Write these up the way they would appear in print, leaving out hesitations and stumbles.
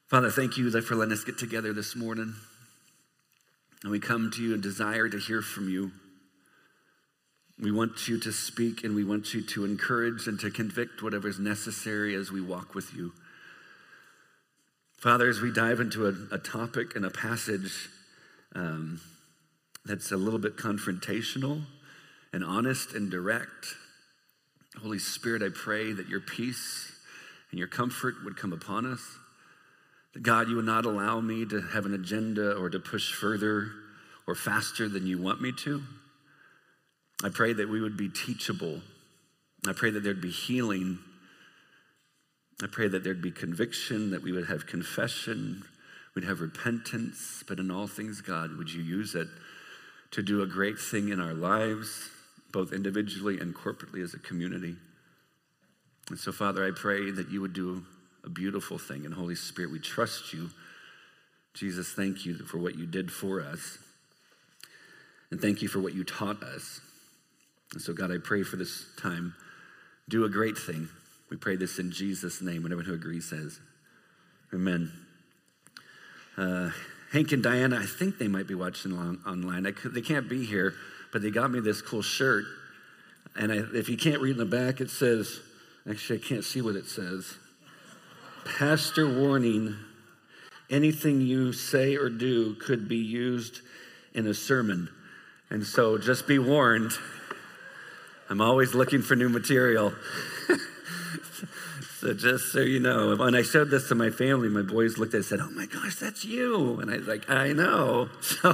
Father, thank you for letting us get together this morning. And we come to you and desire to hear from you. We want you to speak and we want you to encourage and to convict whatever is necessary as we walk with you. Father, as we dive into a topic and a passage that's a little bit confrontational and honest and direct, Holy Spirit, I pray that your peace and your comfort would come upon us. That God, you would not allow me to have an agenda or to push further or faster than you want me to. I pray that we would be teachable. I pray that there'd be healing. I pray that there'd be conviction, that we would have confession, we'd have repentance. But in all things, God, would you use it to do a great thing in our lives, both individually and corporately as a community. And so, Father, I pray that you would do a beautiful thing. And Holy Spirit, we trust you. Jesus, thank you for what you did for us. And thank you for what you taught us. And so, God, I pray for this time. Do a great thing. We pray this in Jesus' name. And everyone who agrees says, amen. Hank and Diana, I think they might be watching online. They can't be here, but they got me this cool shirt. And if you can't read in the back, it says, actually, I can't see what it says. Pastor warning, anything you say or do could be used in a sermon. And so just be warned, I'm always looking for new material. So just so you know, when I showed this to my family, my boys looked at it and said, oh my gosh, that's you. And I was like, I know. So,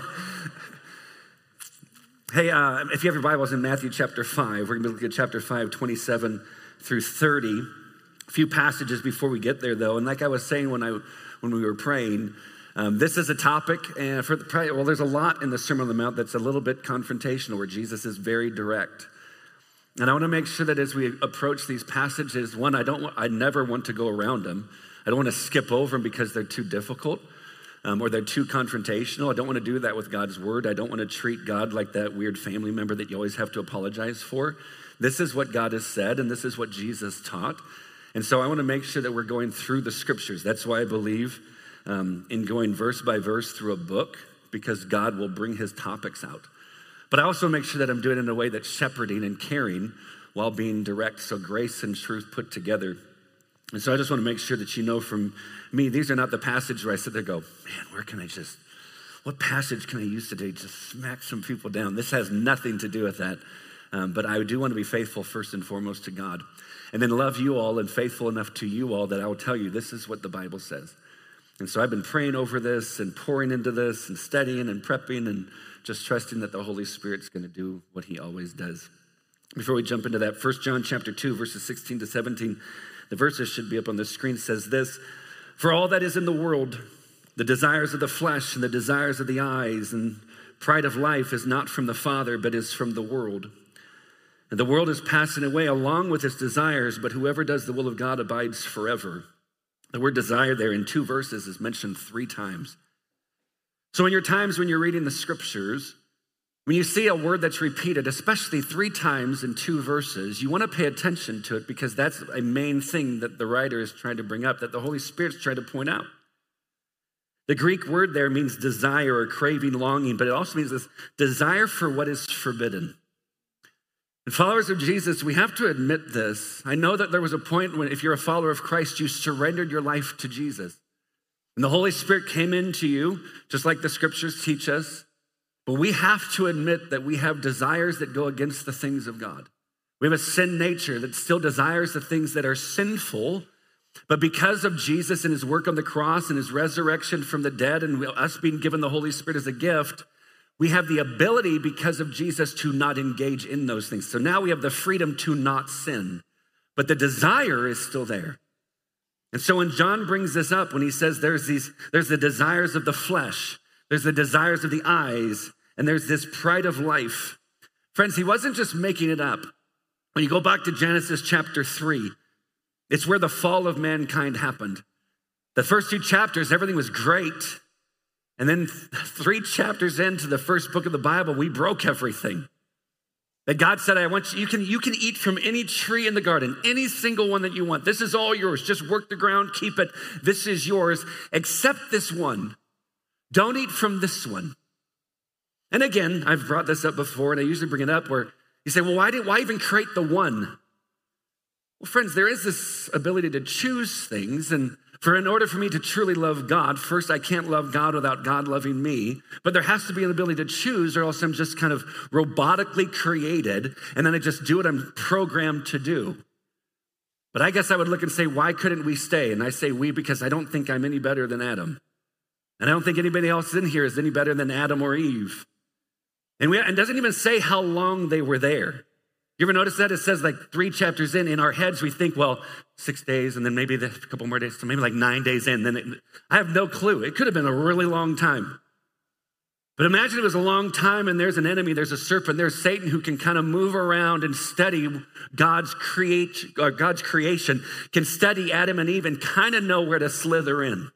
hey, if you have your Bibles in Matthew chapter 5, we're going to look at chapter 5, 27 through 30. A few passages before we get there, though. And like I was saying when we were praying, this is a topic, and there's a lot in the Sermon on the Mount that's a little bit confrontational, where Jesus is very direct. And I want to make sure that as we approach these passages, one, I never want to go around them. I don't want to skip over them because they're too difficult or they're too confrontational. I don't want to do that with God's word. I don't want to treat God like that weird family member that you always have to apologize for. This is what God has said, and this is what Jesus taught. And so I want to make sure that we're going through the scriptures. That's why I believe in going verse by verse through a book, because God will bring his topics out. But I also make sure that I'm doing it in a way that's shepherding and caring while being direct, so grace and truth put together. And so I just want to make sure that you know from me, these are not the passages where I sit there and go, man, what passage can I use today to smack some people down? This has nothing to do with that. But I do want to be faithful first and foremost to God. And then love you all and faithful enough to you all that I will tell you this is what the Bible says. And so I've been praying over this and pouring into this and studying and prepping and just trusting that the Holy Spirit's going to do what he always does. Before we jump into that, 1 John chapter 2, verses 16 to 17, the verses should be up on the screen, says this: for all that is in the world, the desires of the flesh and the desires of the eyes and pride of life is not from the Father, but is from the world. And the world is passing away along with its desires, but whoever does the will of God abides forever. The word desire there in 2 verses is mentioned 3 times. So in your times when you're reading the scriptures, when you see a word that's repeated, especially 3 times in 2 verses, you want to pay attention to it, because that's a main thing that the writer is trying to bring up, that the Holy Spirit's trying to point out. The Greek word there means desire or craving, longing, but it also means this desire for what is forbidden. And followers of Jesus, we have to admit this. I know that there was a point when, if you're a follower of Christ, you surrendered your life to Jesus. And the Holy Spirit came into you, just like the scriptures teach us. But we have to admit that we have desires that go against the things of God. We have a sin nature that still desires the things that are sinful. But because of Jesus and his work on the cross and his resurrection from the dead and us being given the Holy Spirit as a gift, we have the ability, because of Jesus, to not engage in those things. So now we have the freedom to not sin, but the desire is still there. And so when John brings this up, when he says there's the desires of the flesh, there's the desires of the eyes, and there's this pride of life. Friends, he wasn't just making it up. When you go back to Genesis chapter 3, it's where the fall of mankind happened. The first 2 chapters, everything was great. And then 3 chapters into the first book of the Bible, we broke everything. That God said, I want you can eat from any tree in the garden, any single one that you want. This is all yours. Just work the ground, keep it. This is yours, except this one. Don't eat from this one. And again, I've brought this up before, and I usually bring it up where you say, well, why even create the one? Well, friends, there is this ability to choose things, and in order for me to truly love God, first, I can't love God without God loving me, but there has to be an ability to choose, or else I'm just kind of robotically created, and then I just do what I'm programmed to do. But I guess I would look and say, why couldn't we stay? And I say we because I don't think I'm any better than Adam. And I don't think anybody else in here is any better than Adam or Eve. And it doesn't even say how long they were there. You ever notice that? It says like 3 chapters in our heads, we think, well, 6 days, and then maybe a couple more days, so maybe like 9 days in. I have no clue. It could have been a really long time. But imagine it was a long time, and there's an enemy, there's a serpent, there's Satan who can kind of move around and study God's creation, can study Adam and Eve and kind of know where to slither in.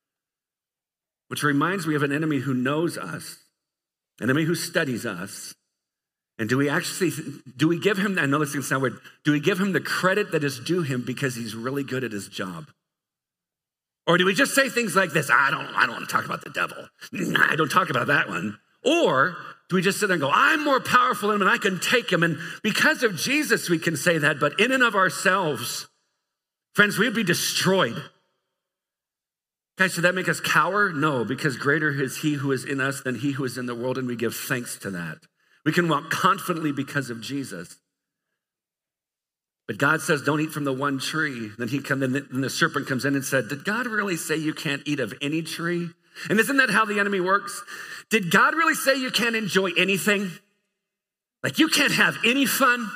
Which reminds me of an enemy who knows us, an enemy who studies us. And do we give him, I know this is going to sound weird, do we give him the credit that is due him because he's really good at his job? Or do we just say things like this, I don't want to talk about the devil. I don't talk about that one. Or do we just sit there and go, I'm more powerful than him and I can take him. And because of Jesus, we can say that, but in and of ourselves, friends, we'd be destroyed. Guys, should that make us cower? No, because greater is he who is in us than he who is in the world, and we give thanks to that. We can walk confidently because of Jesus. But God says, don't eat from the one tree. Then the serpent comes in and said, did God really say you can't eat of any tree? And isn't that how the enemy works? Did God really say you can't enjoy anything? Like you can't have any fun?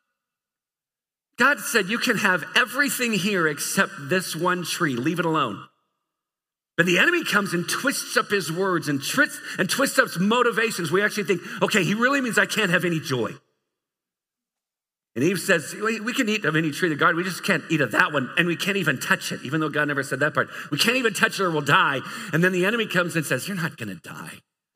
God said you can have everything here except this one tree. Leave it alone. But the enemy comes and twists up his words and twists up motivations. We actually think, okay, he really means I can't have any joy. And Eve says, we can eat of any tree of the garden. We just can't eat of that one. And we can't even touch it, even though God never said that part. We can't even touch it or we'll die. And then the enemy comes and says, you're not going to die.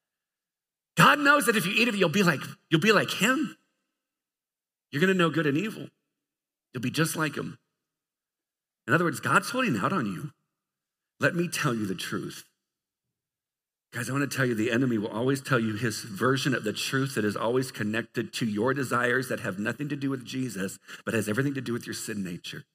God knows that if you eat of it, you'll be like him. You're going to know good and evil. You'll be just like him. In other words, God's holding out on you. Let me tell you the truth. Guys, I want to tell you the enemy will always tell you his version of the truth that is always connected to your desires that have nothing to do with Jesus, but has everything to do with your sin nature.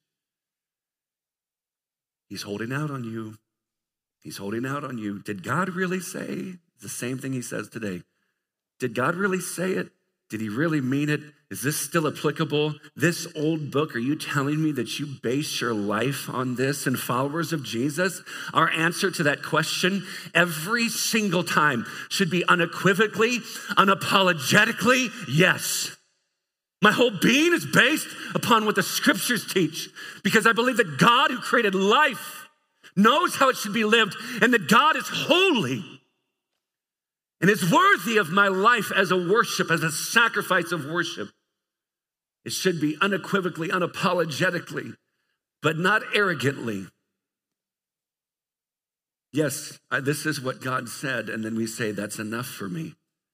He's holding out on you. He's holding out on you. Did God really say? It's the same thing he says today. Did God really say it? Did he really mean it? Is this still applicable? This old book, are you telling me that you base your life on this and followers of Jesus? Our answer to that question every single time should be unequivocally, unapologetically, yes. My whole being is based upon what the scriptures teach because I believe that God who created life knows how it should be lived and that God is holy. And it's worthy of my life as a worship, as a sacrifice of worship. It should be unequivocally, unapologetically, but not arrogantly. Yes, this is what God said, and then we say, that's enough for me.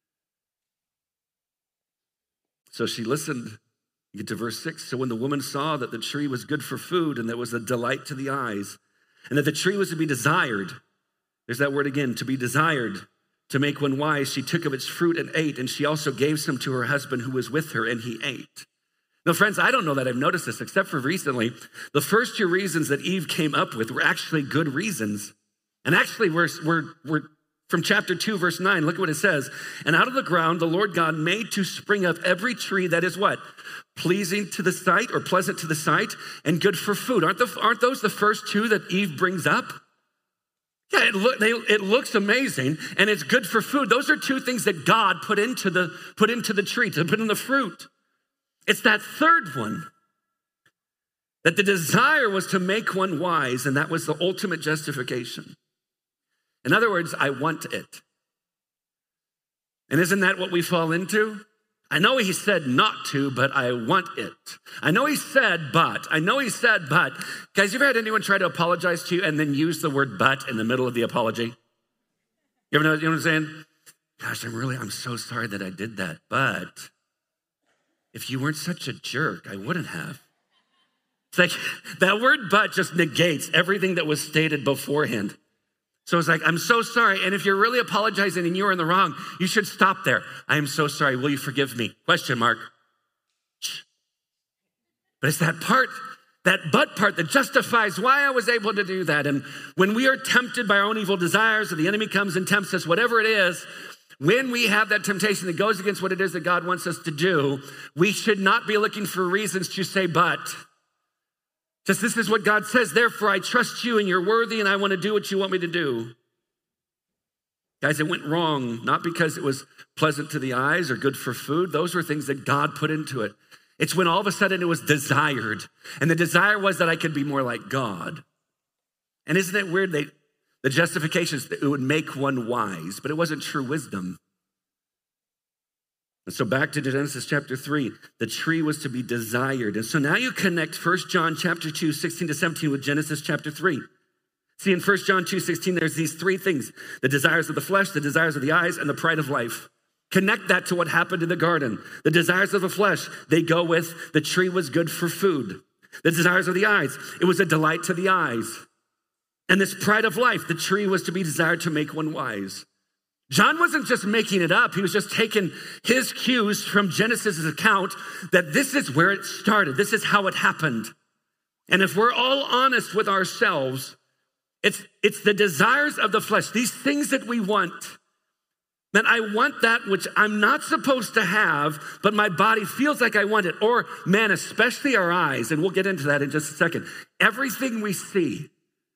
So she listened. You get to verse 6. So when the woman saw that the tree was good for food and that was a delight to the eyes, and that the tree was to be desired, there's that word again, to be desired, to make one wise, she took of its fruit and ate, and she also gave some to her husband who was with her, and he ate. Now, friends, I don't know that I've noticed this, except for recently. The first 2 reasons that Eve came up with were actually good reasons. And actually, we're from chapter 2, verse 9. Look at what it says. And out of the ground, the Lord God made to spring up every tree that is what? Pleasing to the sight or pleasant to the sight and good for food. Aren't those the first 2 that Eve brings up? Yeah, it looks amazing, and it's good for food. Those are 2 things that God put into the tree, to put in the fruit. It's that third one, that the desire was to make one wise, and that was the ultimate justification. In other words, I want it. And isn't that what we fall into? I know he said not to, but I want it. I know he said, but. Guys, you ever had anyone try to apologize to you and then use the word but in the middle of the apology? You know what I'm saying? Gosh, I'm so sorry that I did that, but. if you weren't such a jerk, I wouldn't have. It's like that word but just negates everything that was stated beforehand. So it's like, I'm so sorry. And if you're really apologizing and you're in the wrong, you should stop there. I am so sorry. Will you forgive me? Question mark. But it's that part, that but part that justifies why I was able to do that. And when we are tempted by our own evil desires, or the enemy comes and tempts us, whatever it is, when we have that temptation that goes against what it is that God wants us to do, we should not be looking for reasons to say but. Just this is what God says, therefore I trust you and you're worthy and I want to do what you want me to do. Guys, it went wrong, not because it was pleasant to the eyes or good for food. Those were things that God put into it. It's when all of a sudden it was desired. And the desire was that I could be more like God. And isn't it weird that the justifications, it would make one wise, but it wasn't true wisdom. And so back to Genesis chapter 3, the tree was to be desired. And so now you connect 1 John chapter 2, 16 to 17 with Genesis chapter 3. See, in 1 John 2, 16, there's these three things: the desires of the flesh, the desires of the eyes, and the pride of life. Connect that to what happened in the garden. The desires of the flesh, they go with the tree was good for food. The desires of the eyes, it was a delight to the eyes. And this pride of life, the tree was to be desired to make one wise. John wasn't just making it up. He was just taking his cues from Genesis' account that this is where it started. This is how it happened. And if we're all honest with ourselves, it's the desires of the flesh, these things that we want, that I want that which I'm not supposed to have, but my body feels like I want it. Or, man, especially our eyes, and we'll get into that in just a second. Everything we see,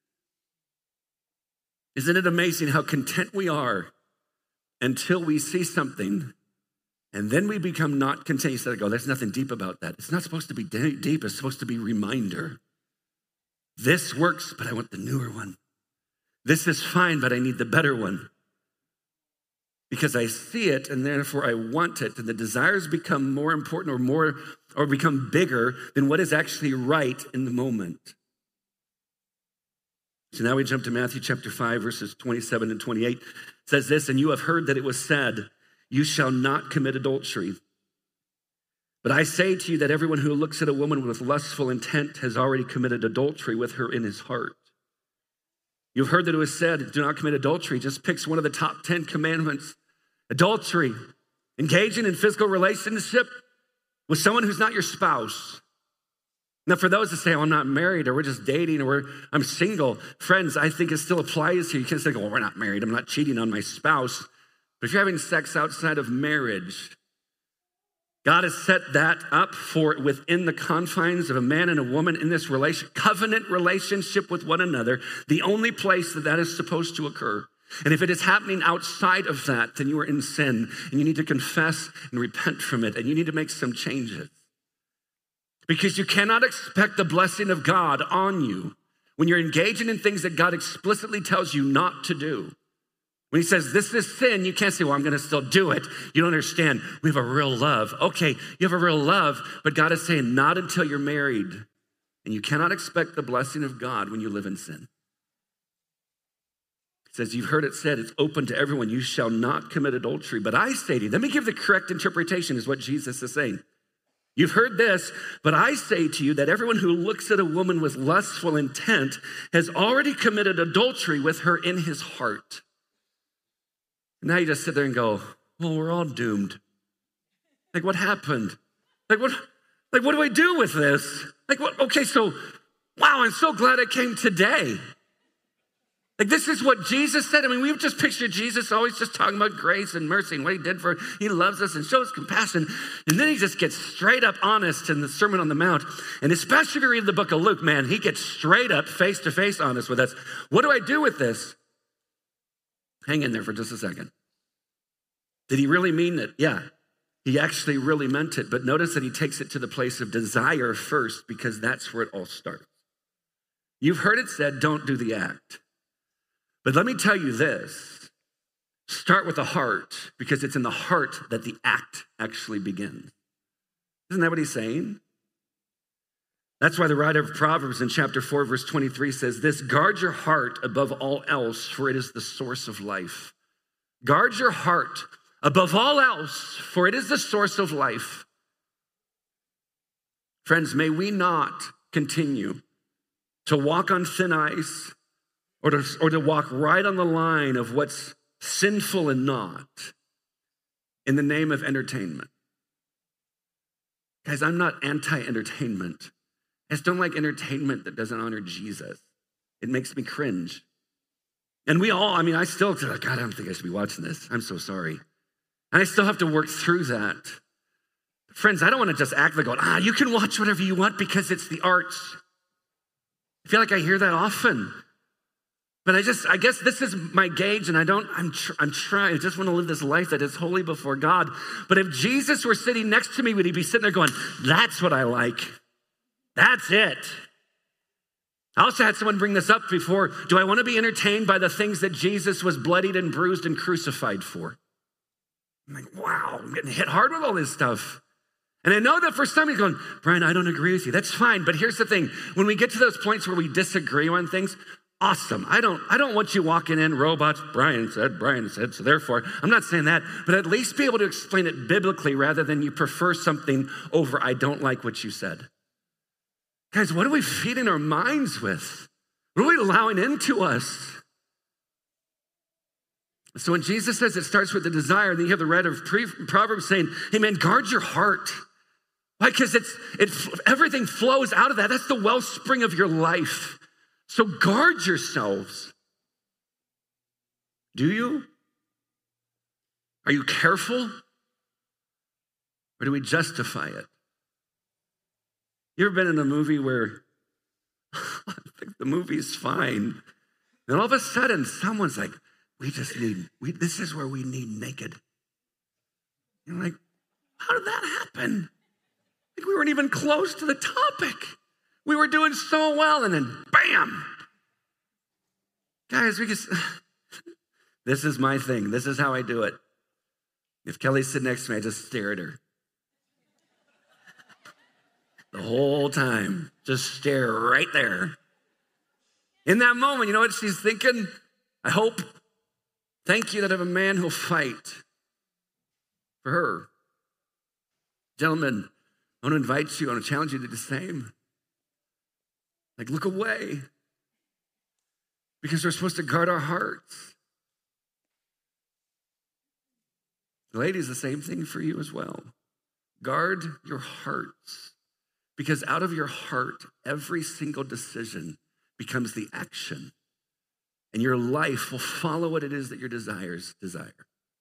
isn't it amazing how content we are until we see something, and then we become not content? You said, "Go, there's nothing deep about that." It's not supposed to be deep. It's supposed to be a reminder. This works, but I want the newer one. This is fine, but I need the better one. Because I see it, and therefore I want it, and the desires become more important or become bigger than what is actually right in the moment. So now we jump to Matthew chapter 5, verses 27 and 28. It says this, "And you have heard that it was said, 'You shall not commit adultery.' But I say to you that everyone who looks at a woman with lustful intent has already committed adultery with her in his heart. You've heard that it was said, 'Do not commit adultery.' Just picks one of the top 10 commandments. Adultery, engaging in physical relationship with someone who's not your spouse. Now, for those that say, "Oh, I'm not married," or "We're just dating," or "I'm single," friends, I think it still applies here. You can't say, "Well, we're not married. I'm not cheating on my spouse." But if you're having sex outside of marriage, God has set that up for within the confines of a man and a woman in this covenant relationship with one another, the only place that is supposed to occur. And if it is happening outside of that, then you are in sin, and you need to confess and repent from it, and you need to make some changes. Because you cannot expect the blessing of God on you when you're engaging in things that God explicitly tells you not to do. When he says, "This is sin," you can't say, "Well, I'm going to still do it." You don't understand. We have a real love. Okay, you have a real love, but God is saying, not until you're married. And you cannot expect the blessing of God when you live in sin. It says, "You've heard it said, it's open to everyone, you shall not commit adultery. But I say to you," let me give the correct interpretation is what Jesus is saying. "You've heard this, but I say to you that everyone who looks at a woman with lustful intent has already committed adultery with her in his heart." Now you just sit there and go, "Well, we're all doomed." Like, what happened? Like, what do I do with this? Like, what? Okay, so, wow, I'm so glad I came today. Like, this is what Jesus said. I mean, we've just pictured Jesus always just talking about grace and mercy and what he did he loves us and shows compassion. And then he just gets straight up honest in the Sermon on the Mount. And especially if you read the book of Luke, man, he gets straight up face-to-face honest with us. What do I do with this? Hang in there for just a second. Did he really mean it? Yeah, he actually really meant it. But notice that he takes it to the place of desire first, because that's where it all starts. You've heard it said, "Don't do the act." But let me tell you this, start with the heart, because it's in the heart that the act actually begins. Isn't that what he's saying? That's why the writer of Proverbs in chapter 4, verse 23 says this, "Guard your heart above all else, for it is the source of life." Guard your heart above all else, for it is the source of life. Friends, may we not continue to walk on thin ice or to walk right on the line of what's sinful and not in the name of entertainment. Guys, I'm not anti-entertainment. I just don't like entertainment that doesn't honor Jesus. It makes me cringe. And I still, God, I don't think I should be watching this. I'm so sorry. And I still have to work through that. Friends, I don't want to just act like, you can watch whatever you want because it's the arts. I feel like I hear that often. But I guess this is my gauge, and I'm trying, I just want to live this life that is holy before God. But if Jesus were sitting next to me, would he be sitting there going, that's what I like. That's it. I also had someone bring this up before. Do I want to be entertained by the things that Jesus was bloodied and bruised and crucified for? I'm like, wow, I'm getting hit hard with all this stuff. And I know that for some he's going, Brian, I don't agree with you. That's fine. But here's the thing. When we get to those points where we disagree on things, awesome. I don't want you walking in robots. Brian said, so therefore, I'm not saying that, but at least be able to explain it biblically rather than you prefer something over, I don't like what you said. Guys, what are we feeding our minds with? What are we allowing into us? So when Jesus says it starts with the desire, then you have the writer of Proverbs saying, hey man, guard your heart. Why? Because everything flows out of that. That's the wellspring of your life. So guard yourselves. Do you? Are you careful? Or do we justify it? You ever been in a movie where I think the movie's fine, and all of a sudden someone's like, this is where we need naked. You're like, how did that happen? Like we weren't even close to the topic. We were doing so well, and then bam. Guys, this is my thing. This is how I do it. If Kelly's sitting next to me, I just stare at her. The whole time, just stare right there. In that moment, you know what she's thinking? I hope, thank you that I have a man who'll fight for her. Gentlemen, I want to invite you, I want to challenge you to do the same. Like, look away. Because we're supposed to guard our hearts. Ladies, the same thing for you as well. Guard your hearts. Because out of your heart, every single decision becomes the action. And your life will follow what it is that your desires desire.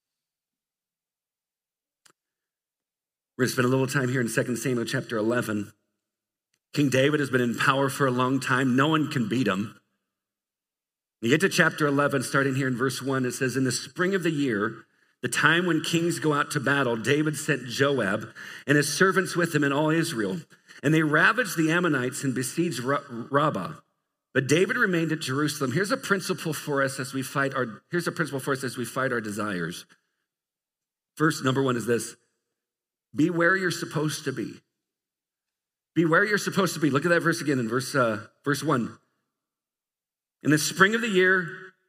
We're going to spend a little time here in 2 Samuel chapter 11. King David has been in power for a long time. No one can beat him. You get to chapter 11, starting here in verse 1, it says, in the spring of the year, the time when kings go out to battle, David sent Joab and his servants with him and all Israel. And they ravaged the Ammonites and besieged Rabbah. But David remained at Jerusalem. Here's a principle for us as we fight our desires. First, number one is this. Be where you're supposed to be. Be where you're supposed to be. Look at that verse again in verse 1. In the spring of the year,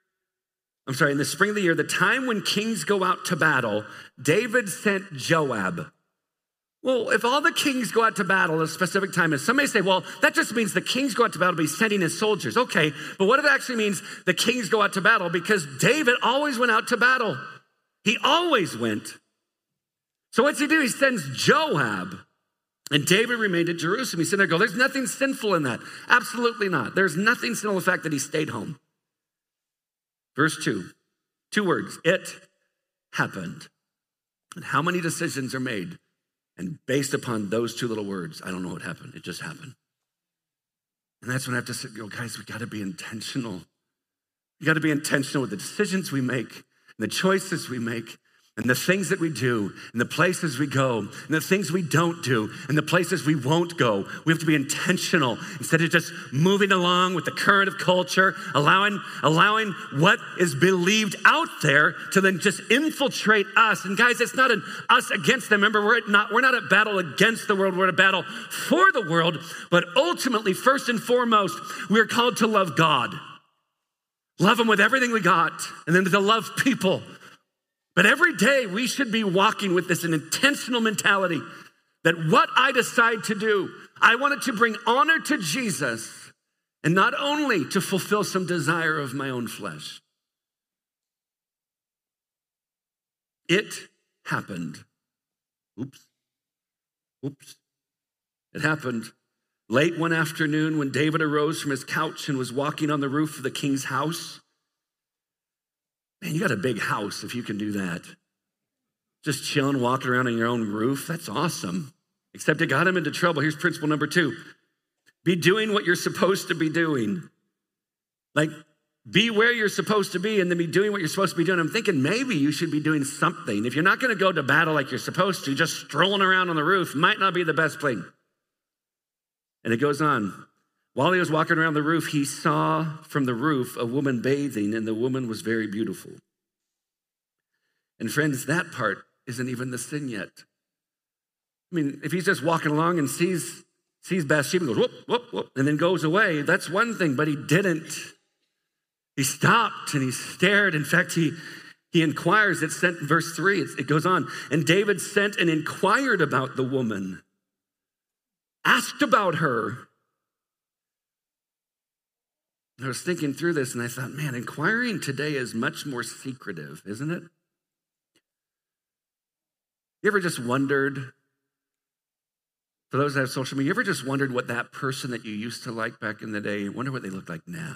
the time when kings go out to battle, David sent Joab. Well, if all the kings go out to battle at a specific time, and somebody say, well, that just means the kings go out to battle by sending his soldiers. Okay, but what if it actually means the kings go out to battle? Because David always went out to battle. He always went. So what's he do? He sends Joab. And David remained at Jerusalem. He's sitting there going, there's nothing sinful in that. Absolutely not. There's nothing sinful in the fact that he stayed home. Verse 2, 2 words. It happened. And how many decisions are made? And based upon those 2 little words, I don't know what happened. It just happened. And that's when I have to go, guys, we got to be intentional. We got to be intentional with the decisions we make and the choices we make. And the things that we do, and the places we go, and the things we don't do, and the places we won't go. We have to be intentional instead of just moving along with the current of culture, allowing what is believed out there to then just infiltrate us. And guys, it's not an us against them. Remember, we're not at battle against the world. We're at a battle for the world. But ultimately, first and foremost, we are called to love God. Love him with everything we got, and then to love people. But every day we should be walking with this an intentional mentality that what I decide to do, I wanted to bring honor to Jesus and not only to fulfill some desire of my own flesh. It happened. Oops. It happened late one afternoon when David arose from his couch and was walking on the roof of the king's house. Man, you got a big house if you can do that. Just chilling, walking around on your own roof. That's awesome. Except it got him into trouble. Here's principle number 2. Be doing what you're supposed to be doing. Like, be where you're supposed to be and then be doing what you're supposed to be doing. I'm thinking maybe you should be doing something. If you're not going to go to battle like you're supposed to, just strolling around on the roof might not be the best thing. And it goes on. While he was walking around the roof, he saw from the roof a woman bathing, and the woman was very beautiful. And friends, that part isn't even the sin yet. I mean, if he's just walking along and sees Bathsheba and goes, whoop, whoop, whoop, and then goes away, that's one thing, but he didn't. He stopped and he stared. In fact, he inquires. It's sent in verse 3. It goes on. And David sent and inquired about the woman, asked about her. I was thinking through this and I thought, man, inquiring today is much more secretive, isn't it? You ever just wondered, for those that have social media, you ever just wondered what that person that you used to like back in the day, wonder what they look like now?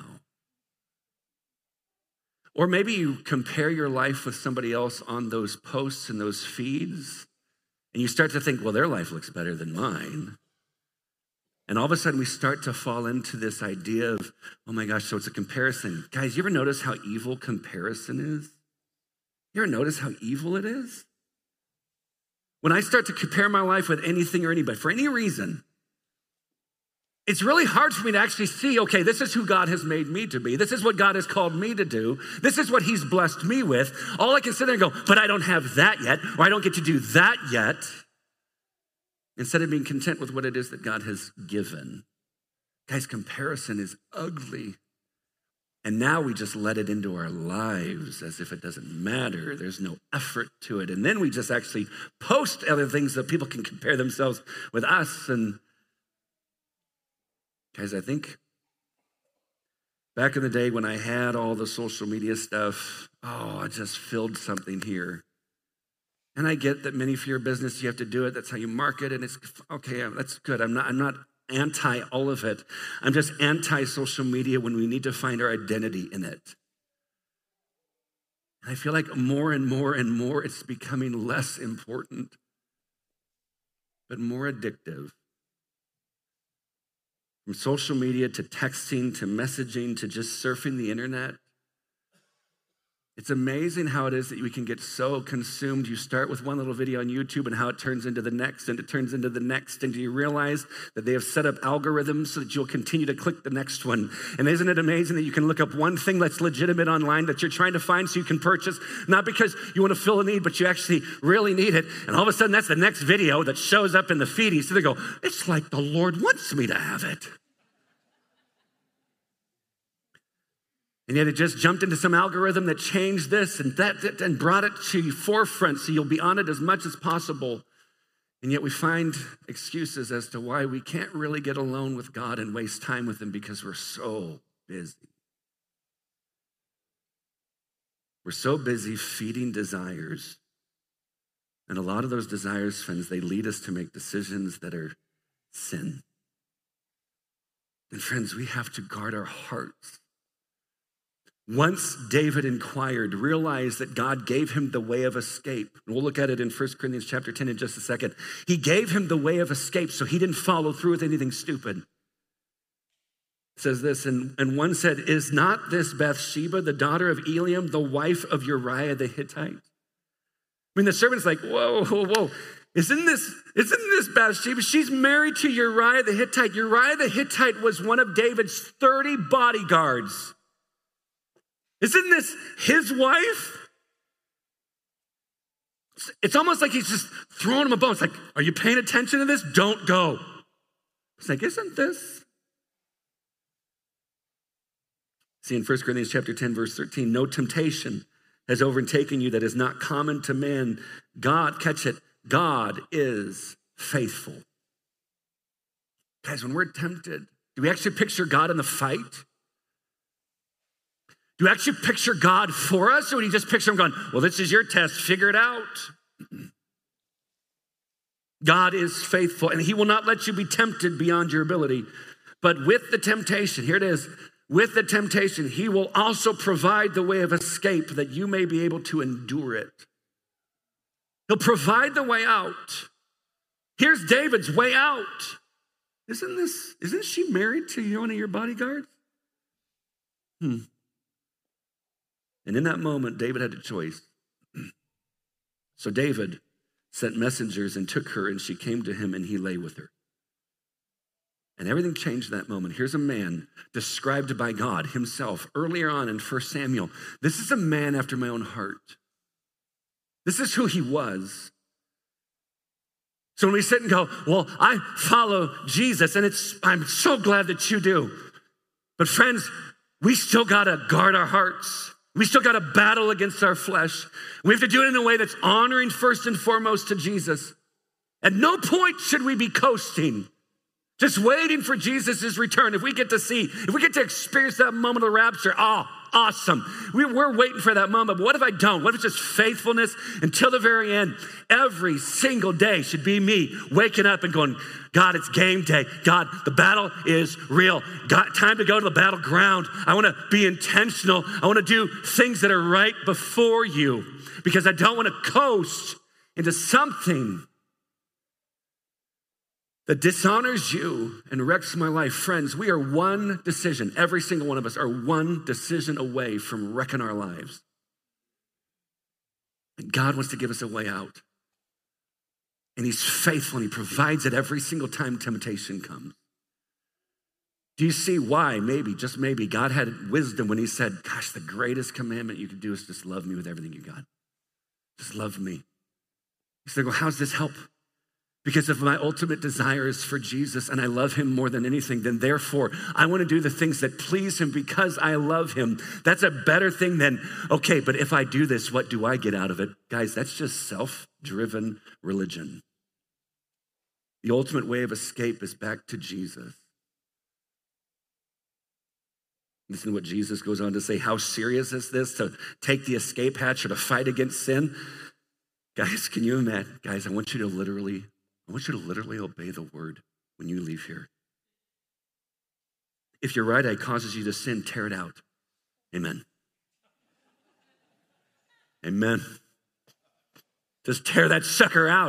Or maybe you compare your life with somebody else on those posts and those feeds, and you start to think, well, their life looks better than mine. And all of a sudden we start to fall into this idea of, oh my gosh, so it's a comparison. Guys, you ever notice how evil comparison is? You ever notice how evil it is? When I start to compare my life with anything or anybody, for any reason, it's really hard for me to actually see, okay, this is who God has made me to be. This is what God has called me to do. This is what he's blessed me with. All I can sit there and go, but I don't have that yet, or I don't get to do that yet. Instead of being content with what it is that God has given. Guys, comparison is ugly. And now we just let it into our lives as if it doesn't matter. There's no effort to it. And then we just actually post other things that people can compare themselves with us. And guys, I think back in the day when I had all the social media stuff, I just filled something here. And I get that many for your business, you have to do it. That's how you market. And it's okay, that's good. I'm not anti all of it. I'm just anti social media when we need to find our identity in it. And I feel like more and more and more it's becoming less important, but more addictive. From social media to texting to messaging to just surfing the internet. It's amazing how it is that we can get so consumed. You start with one little video on YouTube and how it turns into the next, and it turns into the next. And do you realize that they have set up algorithms so that you'll continue to click the next one? And isn't it amazing that you can look up one thing that's legitimate online that you're trying to find so you can purchase, not because you want to fill a need, but you actually really need it. And all of a sudden, that's the next video that shows up in the feed. So they go, it's like the Lord wants me to have it. And yet it just jumped into some algorithm that changed this and that and brought it to your forefront so you'll be on it as much as possible. And yet we find excuses as to why we can't really get alone with God and waste time with him because we're so busy. We're so busy feeding desires. And a lot of those desires, friends, they lead us to make decisions that are sin. And friends, we have to guard our hearts. Once David inquired, realized that God gave him the way of escape. And we'll look at it in 1 Corinthians chapter 10 in just a second. He gave him the way of escape so he didn't follow through with anything stupid. It says this, and one said, is not this Bathsheba, the daughter of Eliam, the wife of Uriah the Hittite? I mean, the servant's like, whoa. Isn't this Bathsheba? She's married to Uriah the Hittite. Uriah the Hittite was one of David's 30 bodyguards. Isn't this his wife? It's almost like he's just throwing him a bone. It's like, are you paying attention to this? Don't go. It's like, isn't this? See, in 1 Corinthians chapter 10, verse 13, no temptation has overtaken you that is not common to man. God, catch it, God is faithful. Guys, when we're tempted, do we actually picture God in the fight? Do we actually picture God for us, or do you just picture him going, well, this is your test, figure it out? God is faithful, and he will not let you be tempted beyond your ability. But with the temptation, here it is, with the temptation, he will also provide the way of escape that you may be able to endure it. He'll provide the way out. Here's David's way out. Isn't she married to one of your bodyguards? And in that moment, David had a choice. So David sent messengers and took her, and she came to him, and he lay with her. And everything changed that moment. Here's a man described by God himself earlier on in 1 Samuel. This is a man after my own heart. This is who he was. So when we sit and go, well, I follow Jesus, and I'm so glad that you do. But friends, we still gotta guard our hearts. We still gotta battle against our flesh. We have to do it in a way that's honoring first and foremost to Jesus. At no point should we be coasting, just waiting for Jesus' return. If we get to experience that moment of the rapture, awesome. We're waiting for that moment, but what if I don't? What if it's just faithfulness until the very end? Every single day should be me waking up and going, God, it's game day. God, the battle is real. God, time to go to the battleground. I want to be intentional. I want to do things that are right before you because I don't want to coast into something that dishonors you and wrecks my life. Friends, we are one decision. Every single one of us are one decision away from wrecking our lives. And God wants to give us a way out. And he's faithful and he provides it every single time temptation comes. Do you see why? Maybe, just maybe, God had wisdom when he said, gosh, the greatest commandment you could do is just love me with everything you got. Just love me. He said, well, how's this help? Because if my ultimate desire is for Jesus and I love him more than anything, then therefore I want to do the things that please him because I love him. That's a better thing than, okay, but if I do this, what do I get out of it? Guys, that's just self-driven religion. The ultimate way of escape is back to Jesus. Listen to what Jesus goes on to say. How serious is this to take the escape hatch or to fight against sin? Guys, can you imagine? Guys, I want you to literally obey the word when you leave here. If your right eye causes you to sin, tear it out. Amen. Amen. Just tear that sucker out.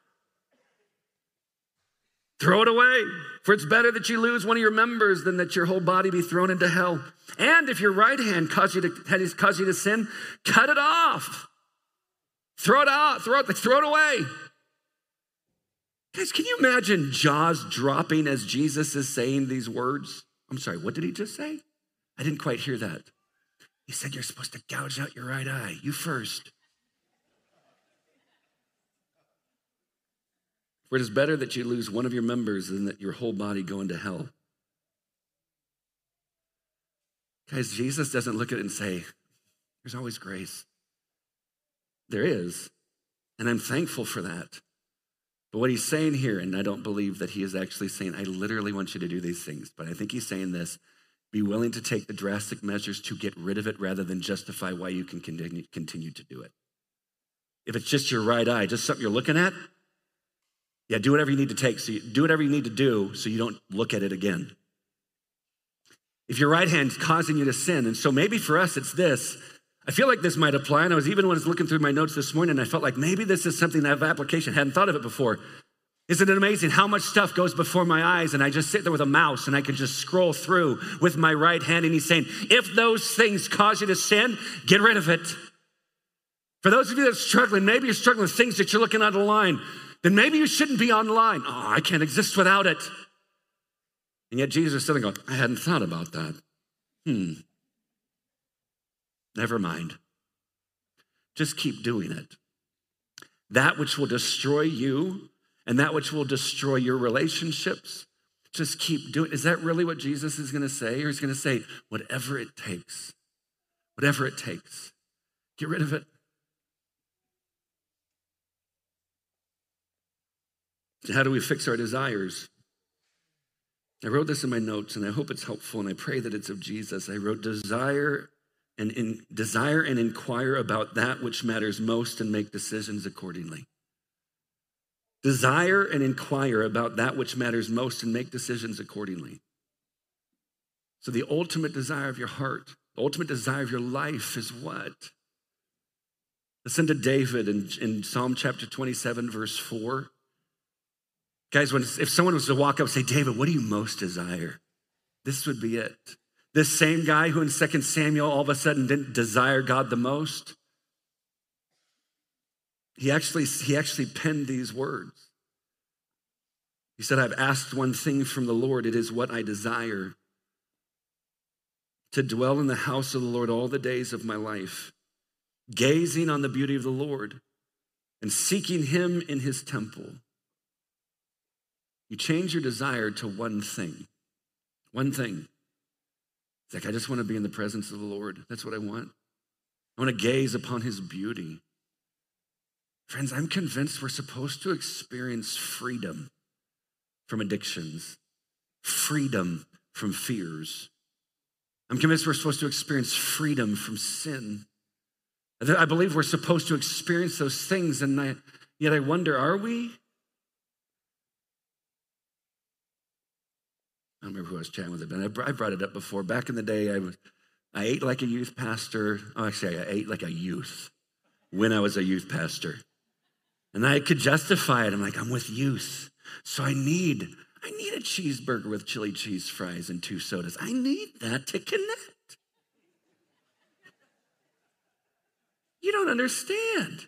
Throw it away. For it's better that you lose one of your members than that your whole body be thrown into hell. And if your right hand causes you to sin, cut it off. Throw it out. Throw it away. Guys, can you imagine jaws dropping as Jesus is saying these words? I'm sorry, what did he just say? I didn't quite hear that. He said you're supposed to gouge out your right eye. You first. For it is better that you lose one of your members than that your whole body go into hell. Guys, Jesus doesn't look at it and say, there's always grace. There is, and I'm thankful for that. But what he's saying here, and I don't believe that he is actually saying, I literally want you to do these things, but I think he's saying this, be willing to take the drastic measures to get rid of it rather than justify why you can continue to do it. If it's just your right eye, just something you're looking at, yeah, do whatever you need to take. Do whatever you need to do so you don't look at it again. If your right hand's causing you to sin, and so maybe for us it's this, I feel like this might apply, and when I was looking through my notes this morning, I felt like maybe this is something that I have application. Hadn't thought of it before. Isn't it amazing how much stuff goes before my eyes, and I just sit there with a mouse, and I can just scroll through with my right hand, and he's saying, if those things cause you to sin, get rid of it. For those of you that are struggling, maybe you're struggling with things that you're looking at online, then maybe you shouldn't be online. Oh, I can't exist without it. And yet Jesus is sitting going, I hadn't thought about that. Never mind. Just keep doing it. That which will destroy you and that which will destroy your relationships, just keep doing it. Is that really what Jesus is going to say? Or he's going to say, whatever it takes, get rid of it. So how do we fix our desires? I wrote this in my notes, and I hope it's helpful, and I pray that it's of Jesus. I wrote, desire and inquire about that which matters most and make decisions accordingly. Desire and inquire about that which matters most and make decisions accordingly. So the ultimate desire of your heart, the ultimate desire of your life is what? Listen to David in Psalm chapter 27, verse 4. Guys, if someone was to walk up and say, David, what do you most desire? This would be it. This same guy who in 2 Samuel all of a sudden didn't desire God the most, he actually penned these words. He said, I've asked one thing from the Lord. It is what I desire, to dwell in the house of the Lord all the days of my life, gazing on the beauty of the Lord and seeking him in his temple. You change your desire to one thing. One thing. It's like, I just want to be in the presence of the Lord. That's what I want. I want to gaze upon his beauty. Friends, I'm convinced we're supposed to experience freedom from addictions, freedom from fears. I'm convinced we're supposed to experience freedom from sin. I believe we're supposed to experience those things, and yet I wonder, are we? I don't remember who I was chatting with, but I brought it up before. Back in the day, I ate like a youth pastor. Oh, actually, I ate like a youth when I was a youth pastor. And I could justify it. I'm like, I'm with youth. So I need a cheeseburger with chili cheese fries and 2 sodas. I need that to connect. You don't understand.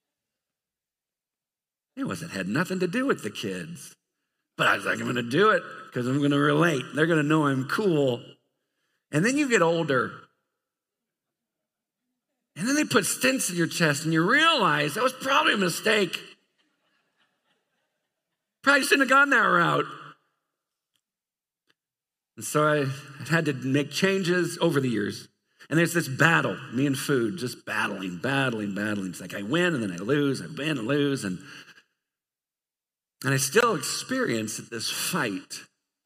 It had nothing to do with the kids. But I was like, I'm going to do it because I'm going to relate. They're going to know I'm cool. And then you get older. And then they put stents in your chest and you realize that was probably a mistake. Probably shouldn't have gone that route. And so I had to make changes over the years. And there's this battle, me and food, just battling. It's like I win and then I lose, I win and lose. And I still experience this fight.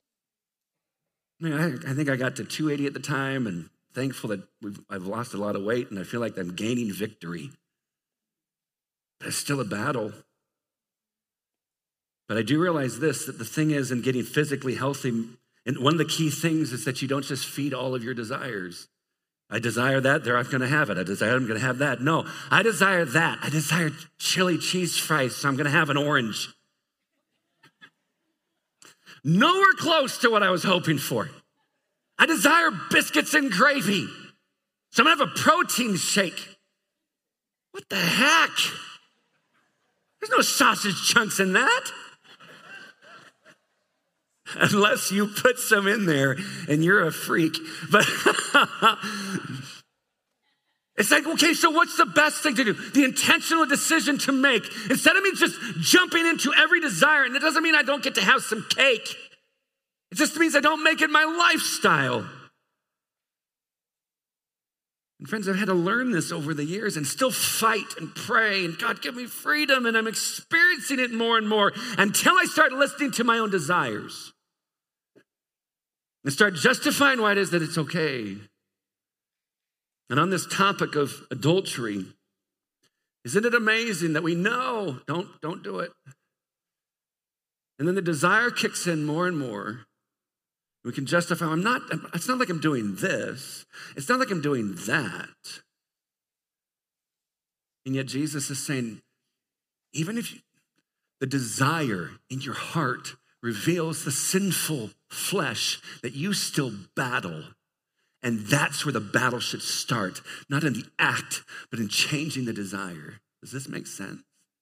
I think I got to 280 at the time, and thankful that I've lost a lot of weight, and I feel like I'm gaining victory. But it's still a battle. But I do realize this, that the thing is in getting physically healthy, and one of the key things is that you don't just feed all of your desires. I desire that, I'm going to have it. I desire I'm going to have that. No, I desire that. I desire chili cheese fries, so I'm going to have an orange. Nowhere close to what I was hoping for. I desire biscuits and gravy, so I'm going to have a protein shake. What the heck? There's no sausage chunks in that. Unless you put some in there and you're a freak. But it's like, okay, so what's the best thing to do? The intentional decision to make. Instead of me just jumping into every desire, and it doesn't mean I don't get to have some cake. It just means I don't make it my lifestyle. And friends, I've had to learn this over the years and still fight and pray, and God, give me freedom, and I'm experiencing it more and more until I start listening to my own desires and start justifying why it is that it's okay. And on this topic of adultery, isn't it amazing that we know, don't do it. And then the desire kicks in more and more. We can justify, it's not like I'm doing this. It's not like I'm doing that. And yet Jesus is saying, even if the desire in your heart reveals the sinful flesh that you still battle, and that's where the battle should start, not in the act, but in changing the desire. Does this make sense?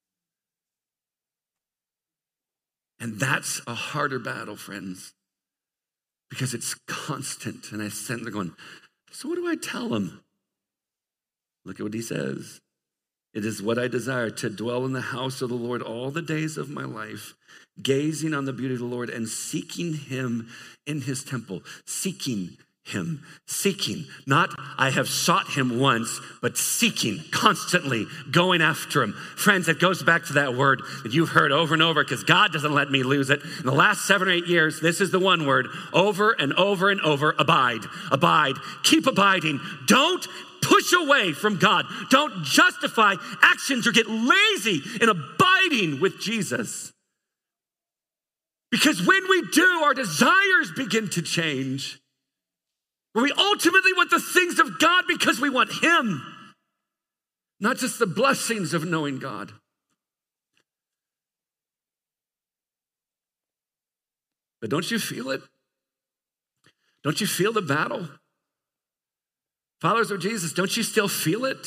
And that's a harder battle, friends, because it's constant. And I sit there going, so what do I tell him? Look at what he says. It is what I desire, to dwell in the house of the Lord all the days of my life, gazing on the beauty of the Lord and seeking him in his temple. Seeking, him. Seeking, not I have sought him once, but seeking, constantly going after him. Friends, it goes back to that word that you've heard over and over because God doesn't let me lose it. In the last 7 or 8 years, this is the one word over and over and over, abide, abide, keep abiding. Don't push away from God. Don't justify actions or get lazy in abiding with Jesus. Because when we do, our desires begin to change. Where we ultimately want the things of God because we want him, not just the blessings of knowing God. But don't you feel it? Don't you feel the battle? Followers of Jesus, don't you still feel it?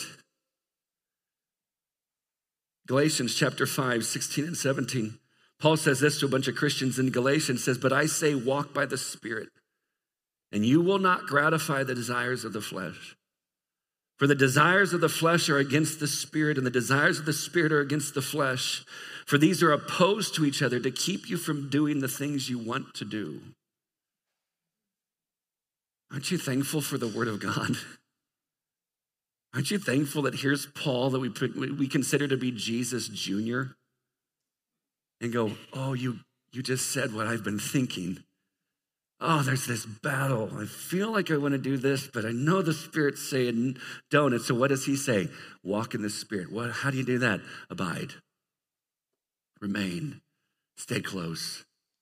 Galatians chapter 5, 16 and 17. Paul says this to a bunch of Christians in Galatians, says, but I say walk by the Spirit, and you will not gratify the desires of the flesh. For the desires of the flesh are against the Spirit, and the desires of the Spirit are against the flesh. For these are opposed to each other to keep you from doing the things you want to do. Aren't you thankful for the Word of God? Aren't you thankful that here's Paul that we consider to be Jesus Jr. and go, oh, you just said what I've been thinking. Oh, there's this battle. I feel like I want to do this, but I know the Spirit's saying don't. And so what does he say? Walk in the Spirit. How do you do that? Abide. Remain. Stay close.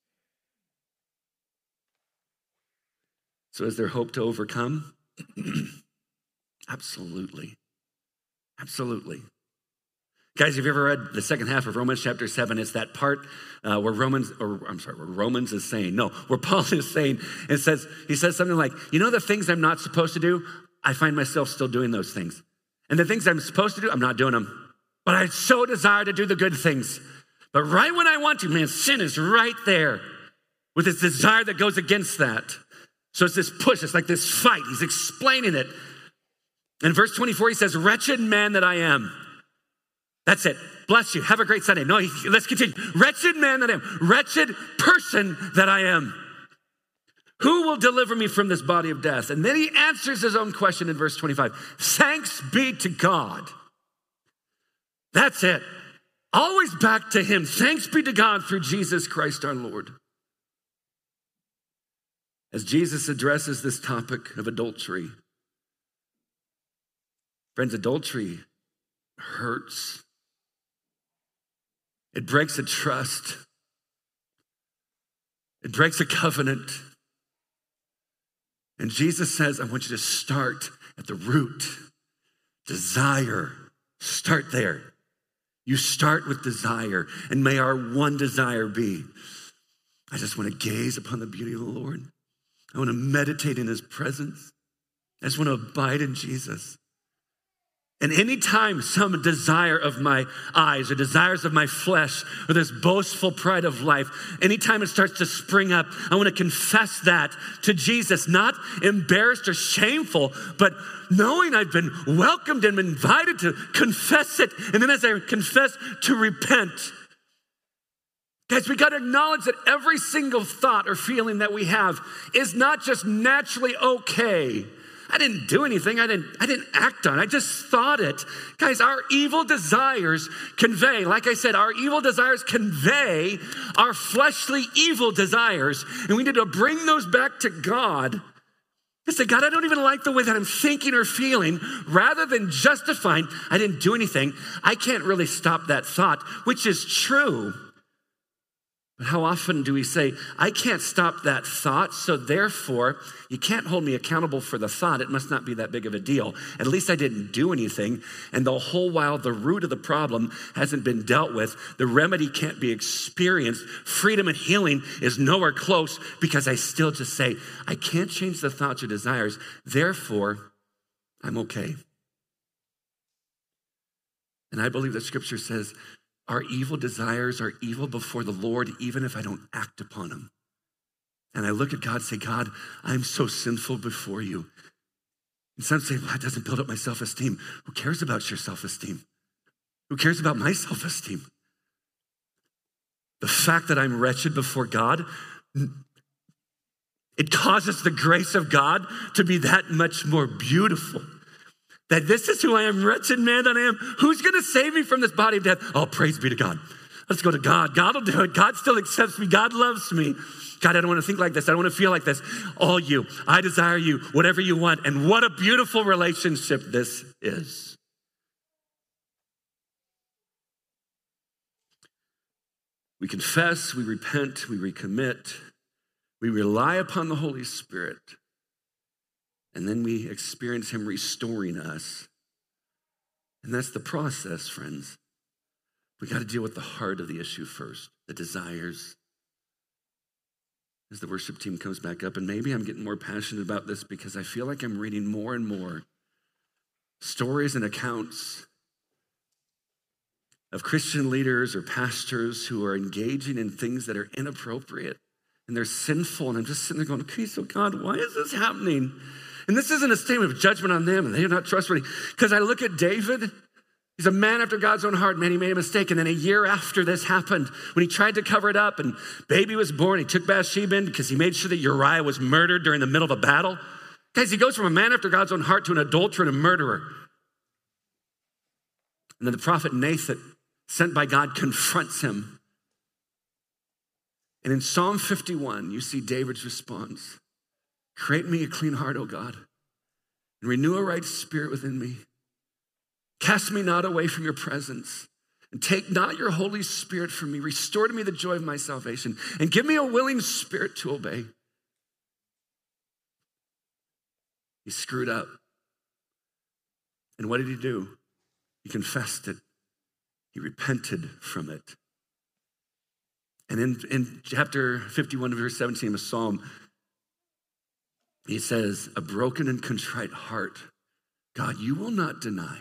So is there hope to overcome? Absolutely. Absolutely. Guys, have you ever read the second half of Romans chapter 7? It's that part where Romans is saying, where Paul is saying, he says something like, you know the things I'm not supposed to do? I find myself still doing those things. And the things I'm supposed to do, I'm not doing them. But I so desire to do the good things. But right when I want to, man, sin is right there with this desire that goes against that. So it's this push, it's like this fight. He's explaining it. In verse 24, he says, wretched man that I am. That's it. Bless you. Have a great Sunday. No, let's continue. Wretched man that I am. Wretched person that I am. Who will deliver me from this body of death? And then he answers his own question in verse 25. Thanks be to God. That's it. Always back to him. Thanks be to God through Jesus Christ our Lord. As Jesus addresses this topic of adultery, friends, adultery hurts. It breaks a trust. It breaks a covenant. And Jesus says, I want you to start at the root. Desire. Start there. You start with desire. And may our one desire be, I just want to gaze upon the beauty of the Lord. I want to meditate in his presence. I just want to abide in Jesus. And anytime some desire of my eyes or desires of my flesh or this boastful pride of life, anytime it starts to spring up, I want to confess that to Jesus, not embarrassed or shameful, but knowing I've been welcomed and invited to confess it. And then as I confess, to repent. Guys, we got to acknowledge that every single thought or feeling that we have is not just naturally okay. I didn't do anything. I didn't act on it. I just thought it. Guys, our evil desires convey, like I said, our evil desires convey our fleshly evil desires. And we need to bring those back to God. And say, God, I don't even like the way that I'm thinking or feeling. Rather than justifying, I didn't do anything. I can't really stop that thought, which is true. But how often do we say, I can't stop that thought, so therefore, you can't hold me accountable for the thought. It must not be that big of a deal. At least I didn't do anything. And the whole while the root of the problem hasn't been dealt with, the remedy can't be experienced. Freedom and healing is nowhere close because I still just say, I can't change the thoughts or desires. Therefore, I'm okay. And I believe that scripture says, our evil desires are evil before the Lord, even if I don't act upon them. And I look at God and say, God, I'm so sinful before you. And some say, well, that doesn't build up my self-esteem. Who cares about your self-esteem? Who cares about my self-esteem? The fact that I'm wretched before God It causes the grace of God to be that much more beautiful. That this is who I am, wretched man that I am. Who's going to save me from this body of death? Oh, praise be to God. Let's go to God. God will do it. God still accepts me. God loves me. God, I don't want to think like this. I don't want to feel like this. All you. I desire you. Whatever you want. And what a beautiful relationship this is. We confess, we repent, we recommit, we rely upon the Holy Spirit, and then we experience him restoring us. And that's the process, friends. We got to deal with the heart of the issue first, the desires. As the worship team comes back up, and maybe I'm getting more passionate about this because I feel like I'm reading more and more stories and accounts of Christian leaders or pastors who are engaging in things that are inappropriate and they're sinful. And I'm just sitting there going, okay, so God, why is this happening? And this isn't a statement of judgment on them and they're not trustworthy. Because I look at David, he's a man after God's own heart. Man, he made a mistake. And then a year after this happened, when he tried to cover it up and baby was born, he took Bathsheba in because he made sure that Uriah was murdered during the middle of a battle. Guys, he goes from a man after God's own heart to an adulterer and a murderer. And then the prophet Nathan, sent by God, confronts him. And in Psalm 51, you see David's response. Create me a clean heart, O God, and renew a right spirit within me. Cast me not away from your presence, and take not your Holy Spirit from me. Restore to me the joy of my salvation, and give me a willing spirit to obey. He screwed up. And what did he do? He confessed it. He repented from it. And in chapter 51, verse 17 of a Psalm, he says, a broken and contrite heart, God, you will not deny.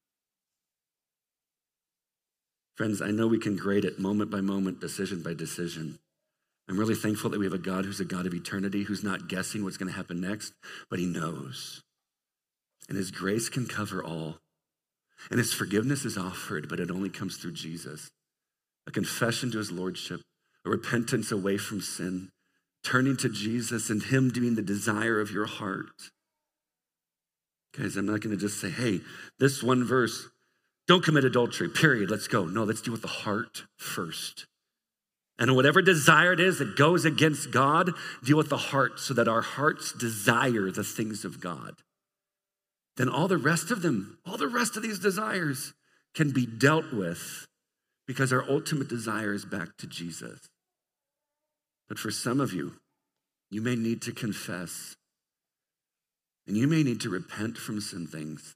Friends, I know we can grade it moment by moment, decision by decision. I'm really thankful that we have a God who's a God of eternity, who's not guessing what's going to happen next, but he knows. And his grace can cover all. And his forgiveness is offered, but it only comes through Jesus. A confession to his lordship, a repentance away from sin, turning to Jesus and him doing the desire of your heart. Guys, I'm not going to just say, hey, this one verse, don't commit adultery, period, let's go. No, let's deal with the heart first. And whatever desire it is that goes against God, deal with the heart so that our hearts desire the things of God. Then all the rest of them, all the rest of these desires can be dealt with because our ultimate desire is back to Jesus. But for some of you, you may need to confess and you may need to repent from some things.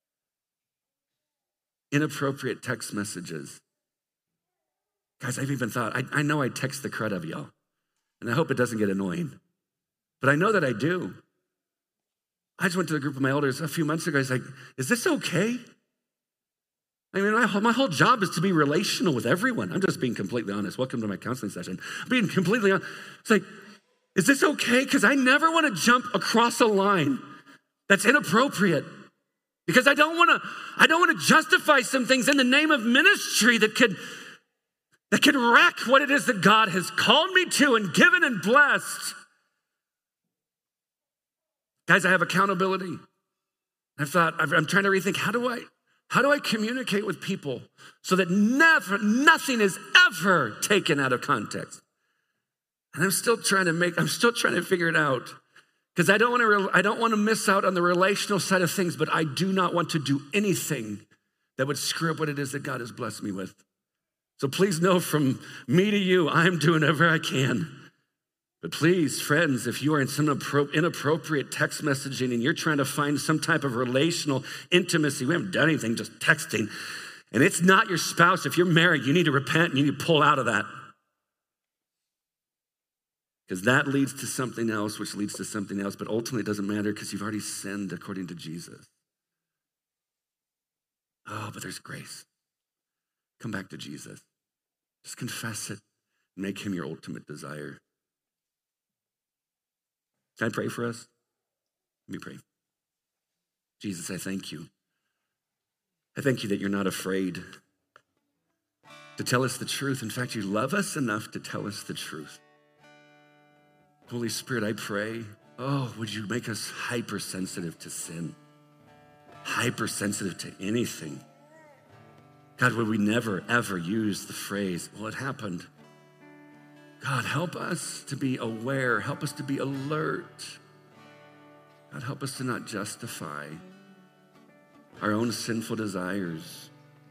Inappropriate text messages. Guys, I've even thought, I know I text the crud of y'all, and I hope it doesn't get annoying, but I know that I do. I just went to a group of my elders a few months ago. I was like, is this okay? I mean, my whole job is to be relational with everyone. I'm just being completely honest. Welcome to my counseling session. I'm being completely honest. It's like, is this okay? Because I never want to jump across a line that's inappropriate. Because I don't want to justify some things in the name of ministry that could wreck what it is that God has called me to and given and blessed. Guys, I have accountability. I'm trying to rethink, how do I communicate with people so that nothing is ever taken out of context? And I'm still trying to figure it out because I don't want to miss out on the relational side of things, but I do not want to do anything that would screw up what it is that God has blessed me with. So please know from me to you, I'm doing whatever I can. But please, friends, if you are in some inappropriate text messaging and you're trying to find some type of relational intimacy, we haven't done anything, just texting, and it's not your spouse. If you're married, you need to repent and you need to pull out of that. Because that leads to something else, which leads to something else, but ultimately it doesn't matter because you've already sinned according to Jesus. Oh, but there's grace. Come back to Jesus. Just confess it. Make him your ultimate desire. Can I pray for us? Let me pray. Jesus, I thank you. I thank you that you're not afraid to tell us the truth. In fact, you love us enough to tell us the truth. Holy Spirit, I pray, would you make us hypersensitive to sin, hypersensitive to anything. God, would we never, ever use the phrase, well, it happened. God, help us to be aware. Help us to be alert. God, help us to not justify our own sinful desires.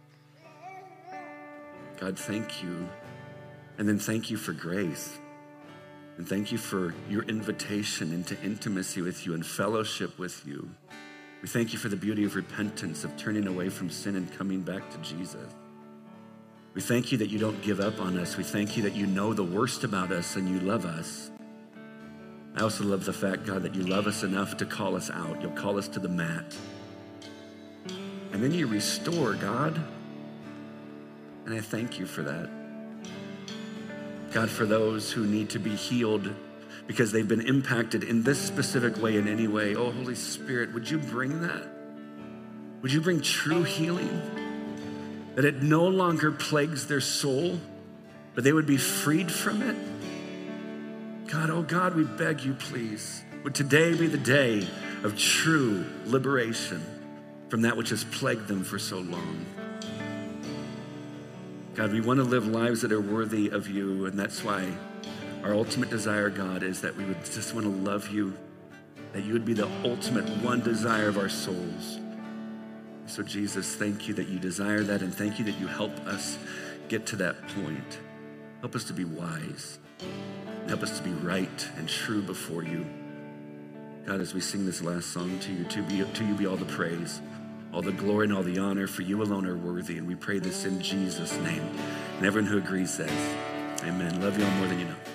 God, thank you. And then thank you for grace. And thank you for your invitation into intimacy with you and fellowship with you. We thank you for the beauty of repentance, of turning away from sin and coming back to Jesus. We thank you that you don't give up on us. We thank you that you know the worst about us and you love us. I also love the fact, God, that you love us enough to call us out. You'll call us to the mat. And then you restore, God. And I thank you for that. God, for those who need to be healed because they've been impacted in this specific way in any way, oh, Holy Spirit, would you bring that? Would you bring true healing? That it no longer plagues their soul, but they would be freed from it? God, oh God, we beg you, please, would today be the day of true liberation from that which has plagued them for so long. God, we want to live lives that are worthy of you, and that's why our ultimate desire, God, is that we would just want to love you, that you would be the ultimate one desire of our souls. So Jesus, thank you that you desire that, and thank you that you help us get to that point. Help us to be wise. Help us to be right and true before you. God, as we sing this last song to you be all the praise, all the glory and all the honor, for you alone are worthy. And we pray this in Jesus' name. And everyone who agrees says, amen. Love you all more than you know.